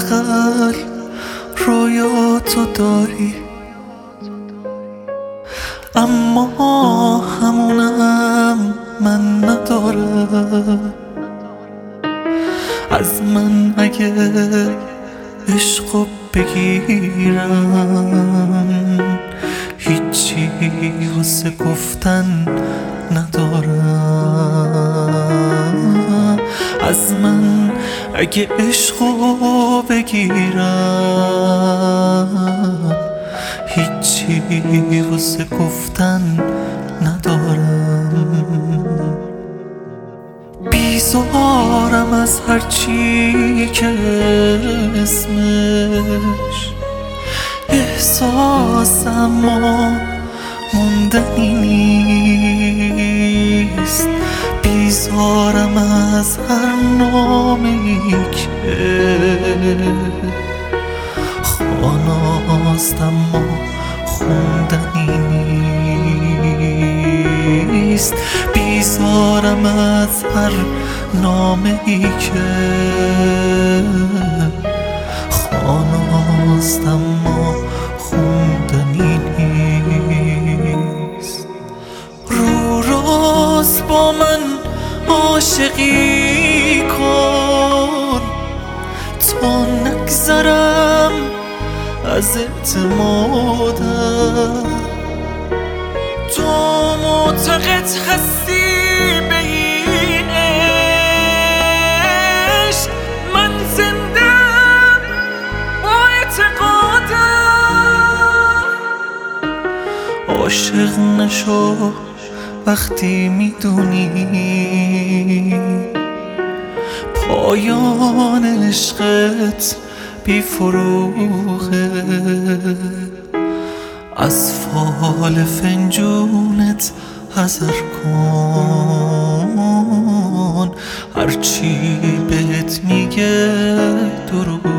حداقل رویاتو داری، اما همونم من ندارم. از من اگه عشقو بگیرن هیچی واسه گفتن ندارم. از من اگه عشقو بگیرن هیچی واسه گفتن ندارم. بیزارم از هرچی که اسمش احساسم موندنی نیست. بیزارم از هر نامی که خاناست اما خوندنی نیست. بیزارم از هر نامی که خاناست اما خوندنی نیست. رو راست با من عاشقی کن تا نگذرم از اعتمادم. تو معتقد هستی به این عشق، من زندم با اعتقادم. عاشق نشو وقتی میدونی پایان عشقت بی فروغه. از فال فنجونت حذر کن، هرچی بهت میگه دروغه.